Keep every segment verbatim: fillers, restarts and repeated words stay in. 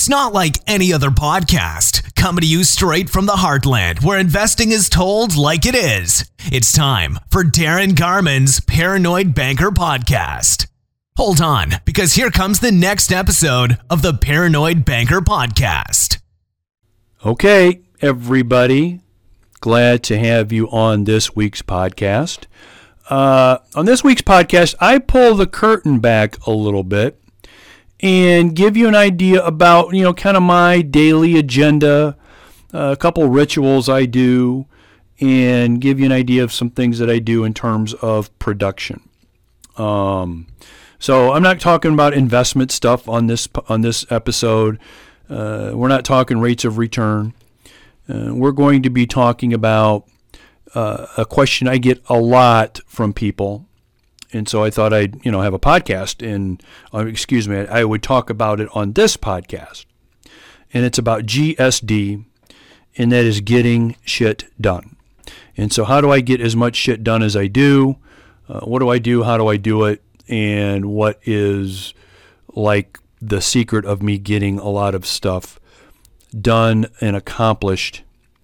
It's not like any other podcast, coming to you straight from the heartland where investing is told like it is. It's time for Darren Garman's Paranoid Banker Podcast. Hold on, because here comes the next episode of the Paranoid Banker Podcast. Okay, everybody. Glad to have you on this week's podcast. Uh, on this week's podcast, I pull the curtain back a little bit and give you an idea about, you know, kind of my daily agenda, uh, a couple rituals I do, and give you an idea of some things that I do in terms of production. Um, so I'm not talking about investment stuff on this on this episode. Uh, we're not talking rates of return. Uh, we're going to be talking about uh, a question I get a lot from people. And so I thought I'd, you know, have a podcast and, uh, excuse me, I would talk about it on this podcast. And it's about G S D, and that is getting shit done. And so how do I get as much shit done as I do? Uh, what do I do? How do I do it? And what is like the secret of me getting a lot of stuff done and accomplished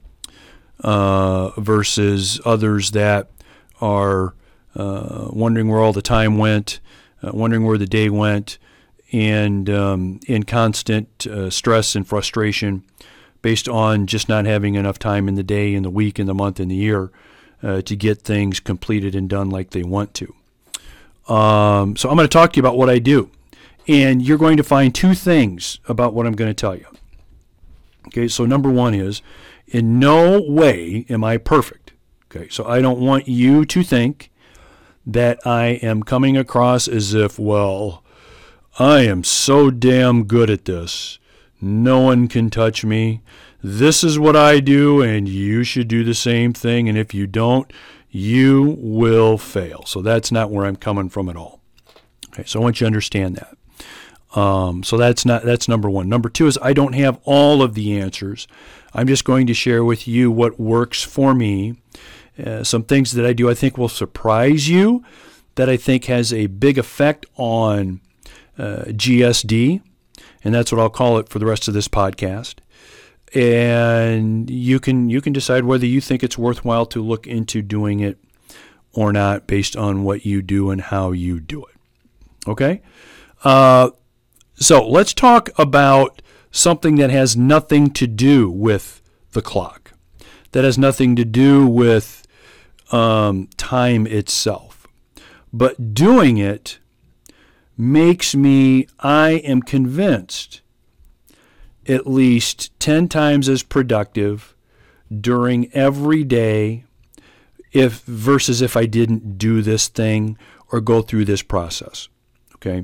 uh, versus others that are Uh, wondering where all the time went, uh, wondering where the day went, and um, in constant uh, stress and frustration based on just not having enough time in the day, in the week, in the month, in the year uh, to get things completed and done like they want to. Um, so I'm going to talk to you about what I do. And you're going to find two things about what I'm going to tell you. Okay, so number one is, in no way am I perfect. Okay, so I don't want you to think that I am coming across as if, well, I am so damn good at this. No one can touch me. This is what I do, and you should do the same thing. And if you don't, you will fail. So that's not where I'm coming from at all. Okay, so I want you to understand that. Um, so that's not that's number one. Number two is I don't have all of the answers. I'm just going to share with you what works for me. Uh, some things that I do I think will surprise you, that I think has a big effect on uh, G S D, and that's what I'll call it for the rest of this podcast. And you can you can decide whether you think it's worthwhile to look into doing it or not based on what you do and how you do it. Okay? Uh, so let's talk about something that has nothing to do with the clock, that has nothing to do with Um, time itself. But doing it makes me, I am convinced, at least ten times as productive during every day if versus if I didn't do this thing or go through this process. Okay?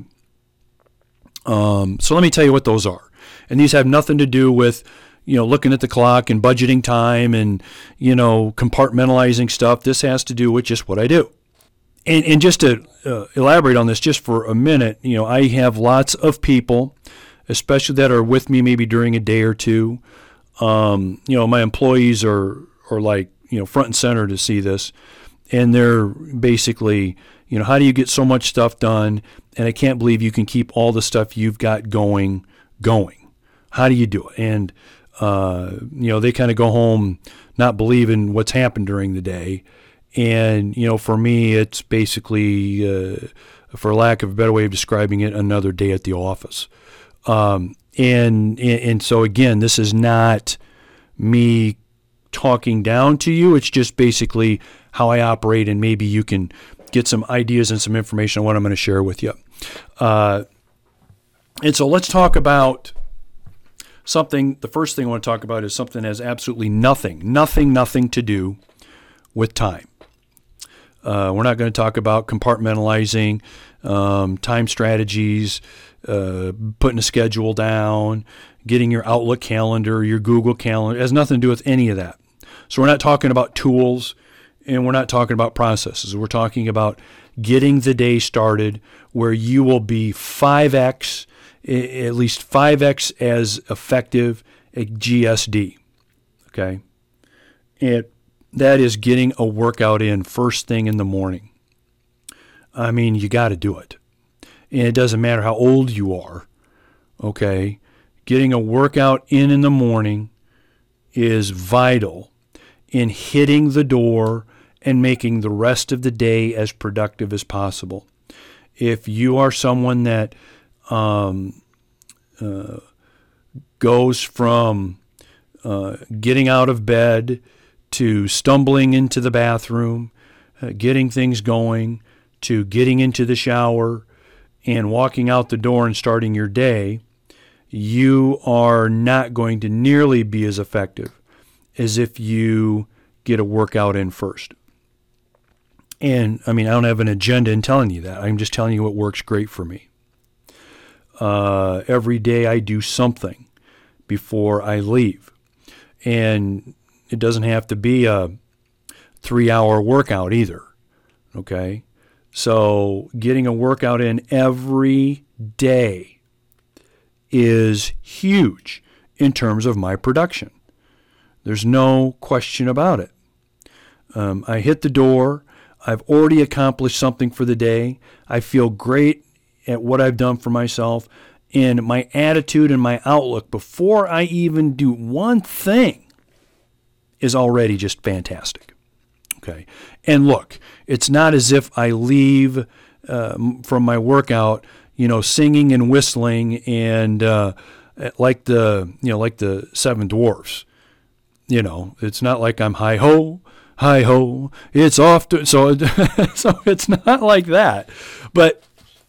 Um, so let me tell you what those are. And these have nothing to do with you know, looking at the clock and budgeting time and, you know, compartmentalizing stuff. This has to do with just what I do. And, and just to uh, elaborate on this just for a minute, you know, I have lots of people, especially that are with me maybe during a day or two. Um, you know, my employees are, are like, you know, front and center to see this. And they're basically, you know, how do you get so much stuff done? And I can't believe you can keep all the stuff you've got going, going. How do you do it? And Uh, you know, they kind of go home not believing what's happened during the day. And, you know, for me, it's basically, uh, for lack of a better way of describing it, another day at the office. Um, and, and so, again, this is not me talking down to you. It's just basically how I operate, and maybe you can get some ideas and some information on what I'm going to share with you. Uh, and so let's talk about something. The first thing I want to talk about is something that has absolutely nothing, nothing, nothing to do with time. Uh, we're not going to talk about compartmentalizing, um, time strategies, uh, putting a schedule down, getting your Outlook calendar, your Google calendar. It has nothing to do with any of that. So we're not talking about tools, and we're not talking about processes. We're talking about getting the day started where you will be five X, at least five X as effective at G S D, okay? And that is getting a workout in first thing in the morning. I mean, you got to do it. And it doesn't matter how old you are, okay? getting a workout in in the morning is vital in hitting the door and making the rest of the day as productive as possible. If you are someone that um, uh, goes from uh, getting out of bed to stumbling into the bathroom, uh, getting things going, to getting into the shower and walking out the door and starting your day, you are not going to nearly be as effective as if you get a workout in first. And, I mean, I don't have an agenda in telling you that. I'm just telling you what works great for me. Uh, every day I do something before I leave. And it doesn't have to be a three-hour workout either, okay? So getting a workout in every day is huge in terms of my production. There's no question about it. Um, I hit the door. I've already accomplished something for the day. I feel great at what I've done for myself. And my attitude and my outlook before I even do one thing is already just fantastic. Okay. And look, it's not as if I leave uh, from my workout, you know, singing and whistling and uh, like the, you know, like the Seven Dwarfs. You know, it's not like I'm hi ho, hi ho. It's off to so so it's not like that. But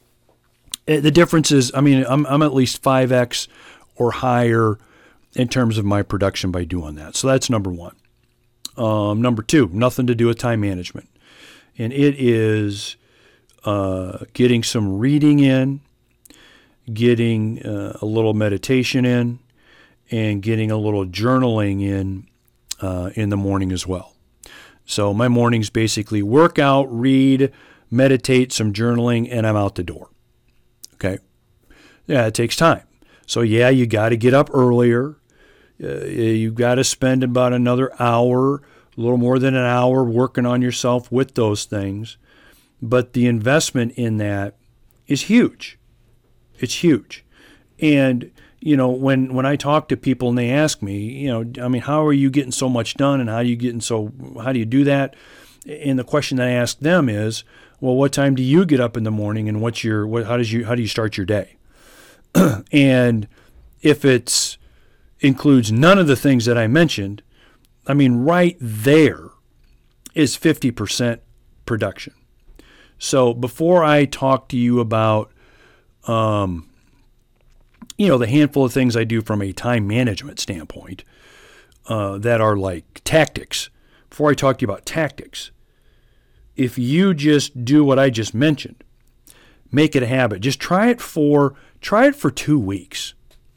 the difference is, I mean, I'm I'm at least five x or higher in terms of my production by doing that. So that's number one. Um, number two, nothing to do with time management. And it is uh, getting some reading in, getting uh, a little meditation in, and getting a little journaling in uh, in the morning as well. So my mornings basically work out, read, meditate, some journaling, and I'm out the door. Okay? Yeah, it takes time. So yeah, you got to get up earlier. Uh, you got to spend about another hour, a little more than an hour working on yourself with those things. But the investment in that is huge. It's huge. And, you know, when, when I talk to people and they ask me, you know, I mean, how are you getting so much done and how are you getting so, how do you do that? And the question that I ask them is, well, what time do you get up in the morning and what's your, what, how does you, how do you start your day? And if it's, includes none of the things that I mentioned, I mean, right there is fifty percent production. So before I talk to you about, um, you know, the handful of things I do from a time management standpoint uh, that are like tactics, before I talk to you about tactics, if you just do what I just mentioned, make it a habit. Just try it for, try it for two weeks.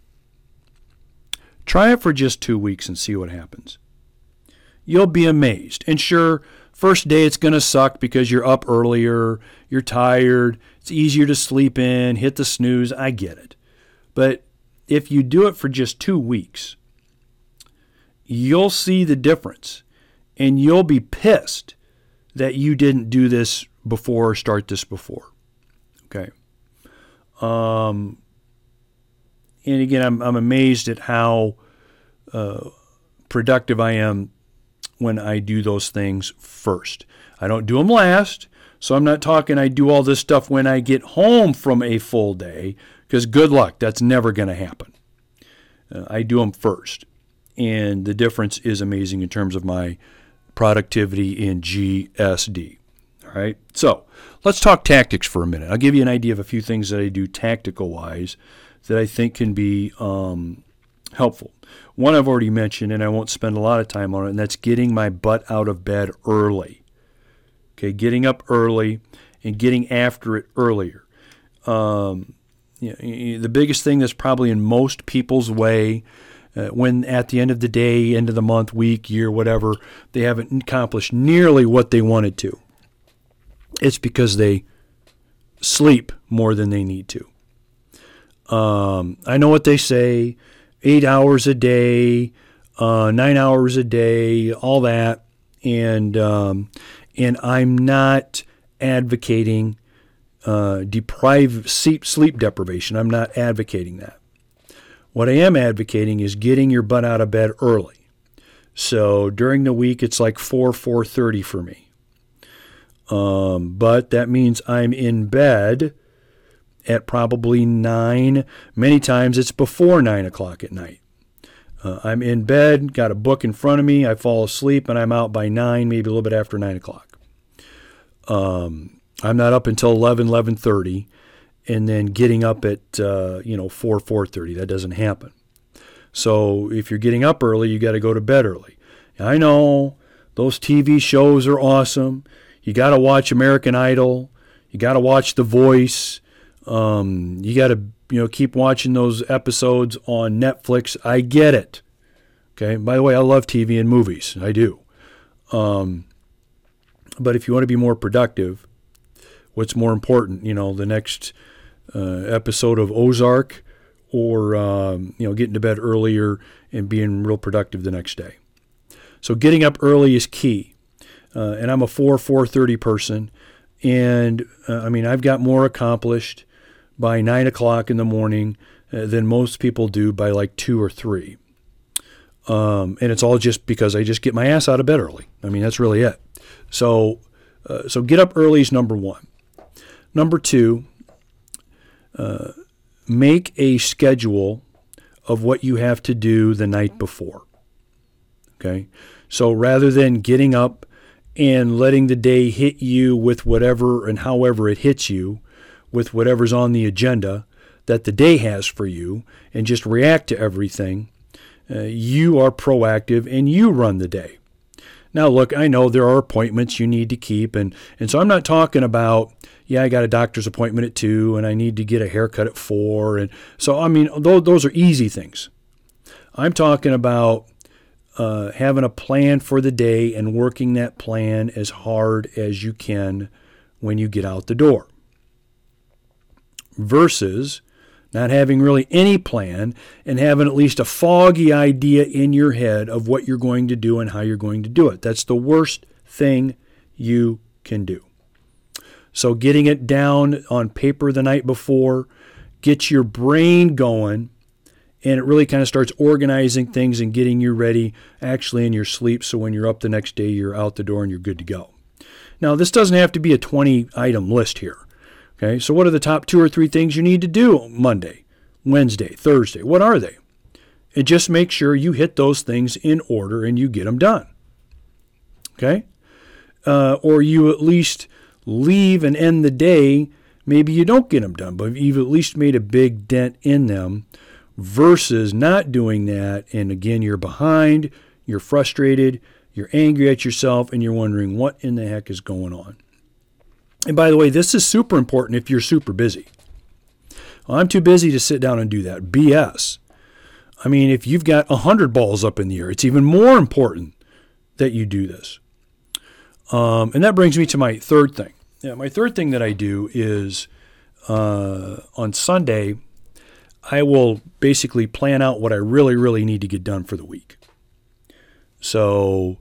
Try it for just two weeks and see what happens. You'll be amazed. And sure, first day it's going to suck because you're up earlier, you're tired, it's easier to sleep in, hit the snooze, I get it. But if you do it for just two weeks, you'll see the difference. And you'll be pissed that you didn't do this before or start this before. Okay. Um, and again, I'm I'm amazed at how uh, productive I am when I do those things first. I don't do them last, so I'm not talking I do all this stuff when I get home from a full day, because good luck, that's never going to happen. Uh, I do them first, and the difference is amazing in terms of my productivity in G S D. All right, so let's talk tactics for a minute. I'll give you an idea of a few things that I do tactical-wise that I think can be um, helpful. One I've already mentioned, and I won't spend a lot of time on it, and that's getting my butt out of bed early. Okay, getting up early and getting after it earlier. Um, you know, the biggest thing that's probably in most people's way uh, when at the end of the day, end of the month, week, year, whatever, they haven't accomplished nearly what they wanted to. It's because they sleep more than they need to. Um, I know what they say, eight hours a day, uh, nine hours a day, all that. And um, and I'm not advocating uh, deprive sleep, sleep deprivation. I'm not advocating that. What I am advocating is getting your butt out of bed early. So during the week, it's like four, four thirty for me. Um, but that means I'm in bed at probably nine. Many times it's before nine o'clock at night. Uh, I'm in bed, got a book in front of me, I fall asleep, and I'm out by nine, maybe a little bit after nine o'clock. Um, I'm not up until eleven, eleven thirty, and then getting up at, uh, you know, four, four thirty. That doesn't happen. So if you're getting up early, you got to go to bed early. I know those T V shows are awesome. You got to watch American Idol. You got to watch The Voice. Um, you got to, you know, keep watching those episodes on Netflix. I get it. Okay. By the way, I love T V and movies. I do. Um, but if you want to be more productive, what's more important? You know, the next uh, episode of Ozark, or um, you know, getting to bed earlier and being real productive the next day. So getting up early is key. Uh, and I'm a four, four thirty person. And, uh, I mean, I've got more accomplished by nine o'clock in the morning uh, than most people do by like two or three. Um, and it's all just because I just get my ass out of bed early. I mean, that's really it. So, uh, so get up early is number one. Number two, uh, make a schedule of what you have to do the night before. Okay? So rather than getting up and letting the day hit you with whatever and however it hits you, with whatever's on the agenda that the day has for you, and just react to everything, uh, you are proactive and you run the day. Now, look, I know there are appointments you need to keep, and, and so I'm not talking about, yeah, I got a doctor's appointment at two, and I need to get a haircut at four, and so, I mean, those, those are easy things. I'm talking about uh, having a plan for the day and working that plan as hard as you can when you get out the door, versus not having really any plan and having at least a foggy idea in your head of what you're going to do and how you're going to do it. That's the worst thing you can do. So getting it down on paper the night before gets your brain going, and it really kind of starts organizing things and getting you ready actually in your sleep, so when you're up the next day, you're out the door and you're good to go. Now, this doesn't have to be a twenty-item list here. Okay, so what are the top two or three things you need to do Monday, Wednesday, Thursday? What are they? And just make sure you hit those things in order and you get them done. Okay? Uh, or you at least leave and end the day. Maybe you don't get them done, but you've at least made a big dent in them, versus not doing that. And again, you're behind, you're frustrated, you're angry at yourself, and you're wondering what in the heck is going on. And by the way, this is super important if you're super busy. Well, I'm too busy to sit down and do that. B S. I mean, if you've got one hundred balls up in the air, it's even more important that you do this. Um, and that brings me to my third thing. Yeah, my third thing that I do is uh, on Sunday, I will basically plan out what I really, really need to get done for the week. So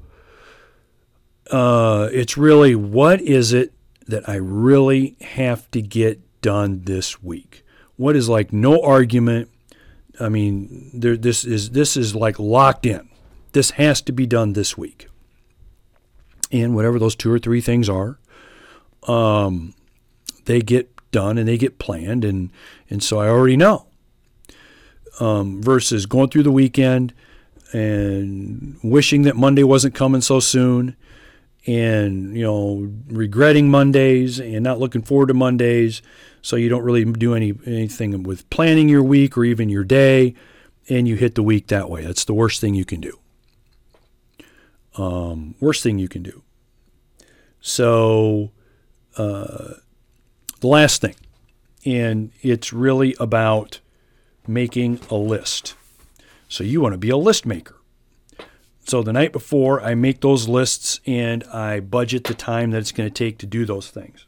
uh, it's really, what is it that I really have to get done this week? What is like no argument? I mean, there, this is this is like locked in. This has to be done this week. And whatever those two or three things are, um, they get done and they get planned, and and so I already know. Um, versus going through the weekend and wishing that Monday wasn't coming so soon, and, you know, regretting Mondays and not looking forward to Mondays, so you don't really do any anything with planning your week or even your day, and you hit the week that way. That's the worst thing you can do. Um, worst thing you can do. So uh, the last thing, and it's really about making a list. So you want to be a list maker. So the night before, I make those lists and I budget the time that it's going to take to do those things.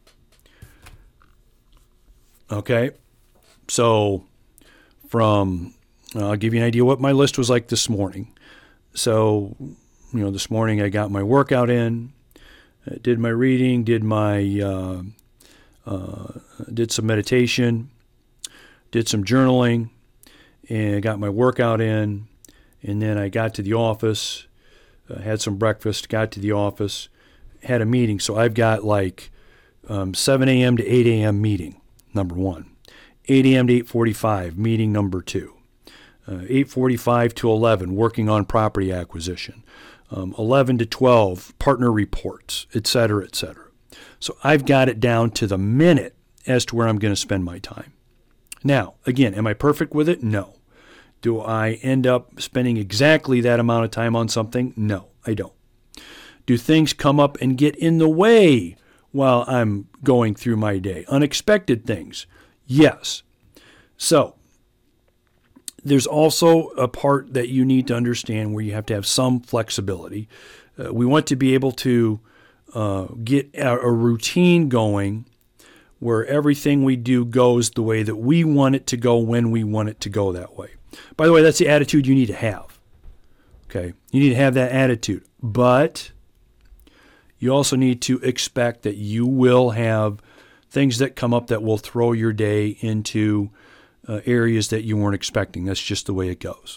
Okay? So from, uh, I'll give you an idea what my list was like this morning. So, you know, this morning I got my workout in, did my reading, did my, uh, uh, did some meditation, did some journaling, and I got my workout in, and then I got to the office, uh, had some breakfast, got to the office, had a meeting. So I've got like um, seven a.m. to eight a.m. meeting, number one. eight a.m. to eight forty-five, meeting number two. Uh, eight forty-five to eleven, working on property acquisition. Um, eleven to twelve, partner reports, et cetera, et cetera. So I've got it down to the minute as to where I'm going to spend my time. Now, again, am I perfect with it? No. Do I end up spending exactly that amount of time on something? No, I don't. Do things come up and get in the way while I'm going through my day? Unexpected things? Yes. So, there's also a part that you need to understand where you have to have some flexibility. Uh, we want to be able to uh, get a, a routine going where everything we do goes the way that we want it to go when we want it to go that way. By the way, that's the attitude you need to have. Okay? You need to have that attitude. But you also need to expect that you will have things that come up that will throw your day into uh, areas that you weren't expecting. That's just the way it goes.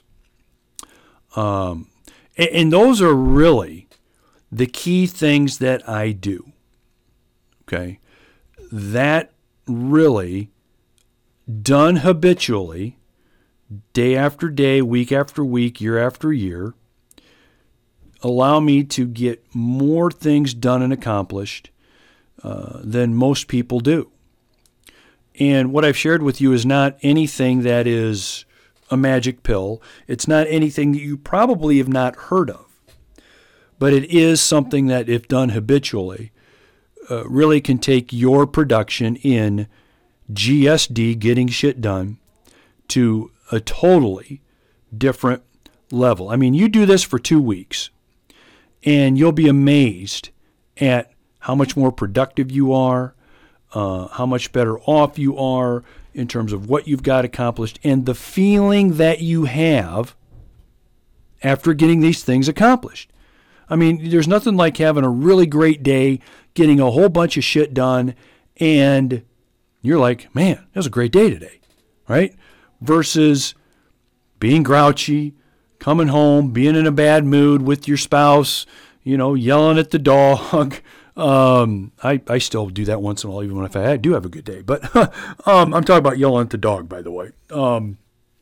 Um, and, and those are really the key things that I do. Okay? That really, done habitually, day after day, week after week, year after year, allow me to get more things done and accomplished uh, than most people do. And what I've shared with you is not anything that is a magic pill. It's not anything that you probably have not heard of. But it is something that, if done habitually, uh, really can take your production in G S D, getting shit done, to a totally different level. I mean, you do this for two weeks, and you'll be amazed at how much more productive you are, uh, how much better off you are in terms of what you've got accomplished, and the feeling that you have after getting these things accomplished. I mean, there's nothing like having a really great day, getting a whole bunch of shit done, and you're like, man, that was a great day today, right? Versus being grouchy, coming home, being in a bad mood with your spouse, you know, yelling at the dog. Um, I, I still do that once in a while, even if I do have a good day. But um, I'm talking about yelling at the dog, by the way. Um,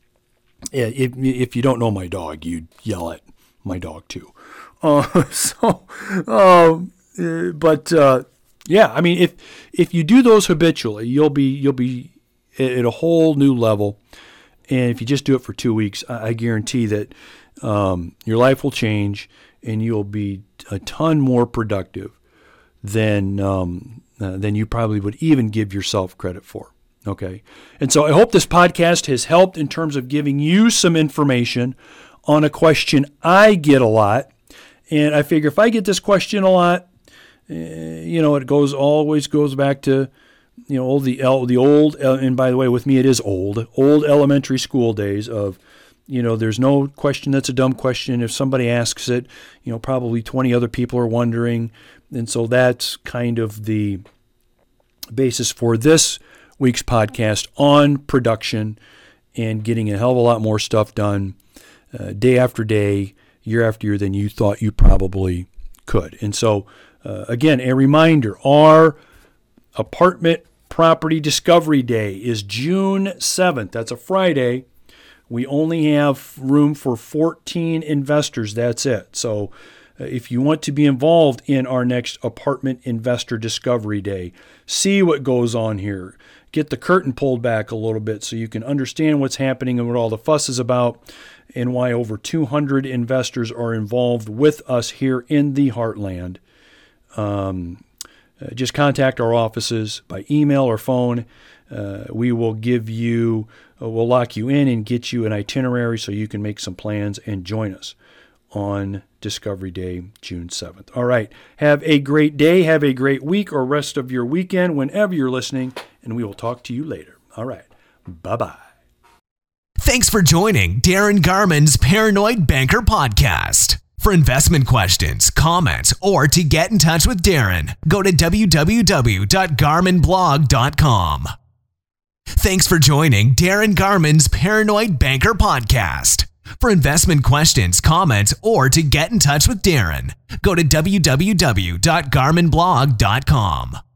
if, if you don't know my dog, you'd yell at my dog too. Uh, so, um, uh, but uh, yeah, I mean, if if you do those habitually, you'll be you'll be at a whole new level. And if you just do it for two weeks, I, I guarantee that um, your life will change, and you'll be a ton more productive than um, uh, than you probably would even give yourself credit for. Okay, and so I hope this podcast has helped in terms of giving you some information on a question I get a lot. And I figure if I get this question a lot, uh, you know, it goes always goes back to, you know, the the old, and by the way, with me it is old, old elementary school days of, you know, there's no question that's a dumb question. If somebody asks it, you know, probably twenty other people are wondering. And so that's kind of the basis for this week's podcast on production and getting a hell of a lot more stuff done uh, day after day, year after year than you thought you probably could. And so, uh, again, a reminder, our apartment property discovery day is June seventh. That's a Friday. We only have room for fourteen investors. That's it. So uh, if you want to be involved in our next apartment investor discovery day, see what goes on here. Get the curtain pulled back a little bit so you can understand what's happening and what all the fuss is about, and why over two hundred investors are involved with us here in the Heartland. Um, uh, just contact our offices by email or phone. Uh, we will give you, uh, we'll lock you in and get you an itinerary so you can make some plans and join us on Discovery Day, June seventh. All right. Have a great day. Have a great week or rest of your weekend whenever you're listening, and we will talk to you later. All right. Bye-bye. Thanks for joining Darren Garman's Paranoid Banker Podcast. For investment questions, comments, or to get in touch with Darren, go to w w w dot garmin blog dot com. Thanks for joining Darren Garman's Paranoid Banker Podcast. For investment questions, comments, or to get in touch with Darren, go to w w w dot garmin blog dot com.